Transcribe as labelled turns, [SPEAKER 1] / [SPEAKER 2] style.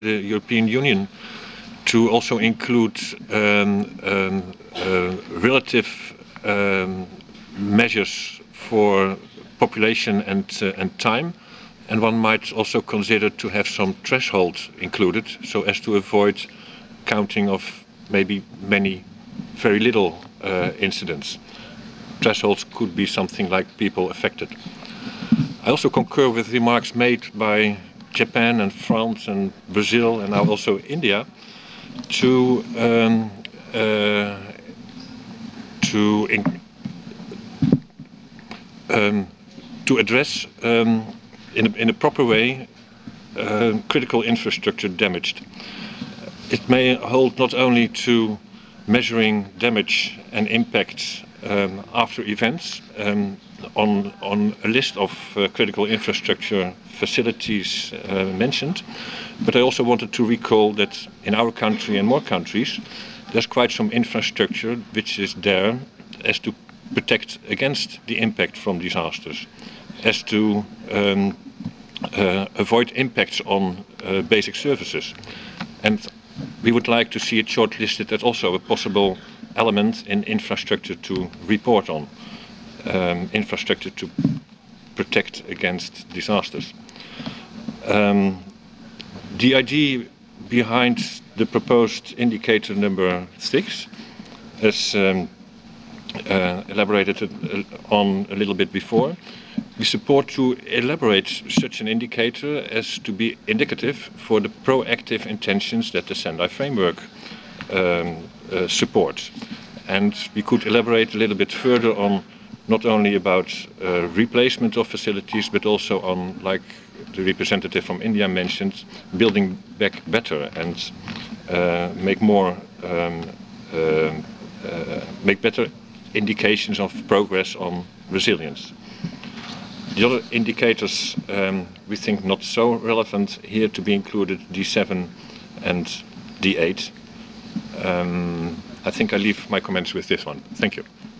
[SPEAKER 1] the European Union to also include relative measures for population and time, and one might also consider to have some thresholds included so as to avoid counting of maybe many very little incidents. Thresholds could be something like people affected. I also concur with remarks made by Japan and France and Brazil and now also India to address in a proper way critical infrastructure damaged. It may hold not only to measuring damage and impacts after events on a list of critical infrastructure facilities mentioned, but I also wanted to recall that in our country and more countries there's quite some infrastructure which is there as to protect against the impact from disasters, as to avoid impacts on basic services. And we would like to see it shortlisted as also a possible element in infrastructure to report on, infrastructure to protect against disasters. The idea behind the proposed indicator number 6, as elaborated on a little bit before, we support to elaborate such an indicator as to be indicative for the proactive intentions that the Sendai framework supports. And we could elaborate a little bit further on not only about replacement of facilities, but also on, like the representative from India mentioned, building back better and make better indications of progress on resilience. The other indicators we think not so relevant here to be included, D7 and D8. I think I leave my comments with this one. Thank you.